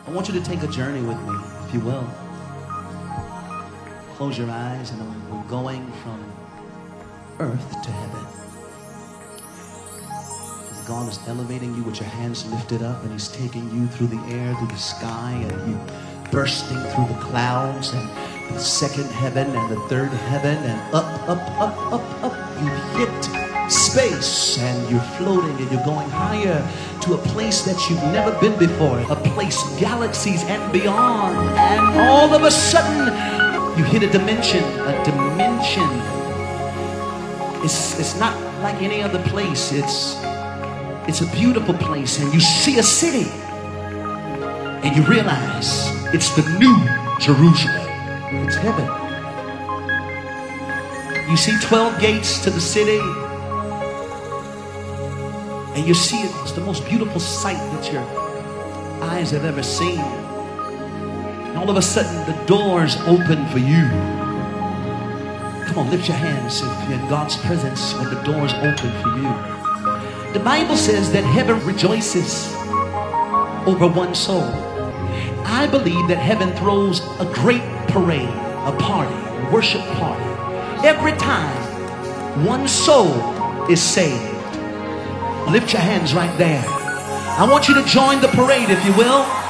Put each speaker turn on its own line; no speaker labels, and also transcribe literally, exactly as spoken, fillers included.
I want you to take a journey with me, if you will. Close your eyes, and we're going from earth to heaven. God is elevating you with your hands lifted up, and He's taking you through the air, through the sky, and you bursting through the clouds, and the second heaven and the third heaven, and up, up, up, up, up. You hit space, and you're floating, and you're going higher to a place that you've never been before, a place galaxies and beyond. And all of a sudden, you hit a dimension, a dimension. It's, it's not like any other place. It's It's a beautiful place, and you see a city, and you realize it's the new Jerusalem. It's heaven. You see twelve gates to the city, and you see it. It's the most beautiful sight that your eyes have ever seen. And all of a sudden, the doors open for you. Come on, lift your hands if you're in God's presence when the doors open for you. The Bible says that heaven rejoices over one soul. I believe that heaven throws a great parade, a party, a worship party, every time one soul is saved. Lift your hands right there. I want you to join the parade, if you will.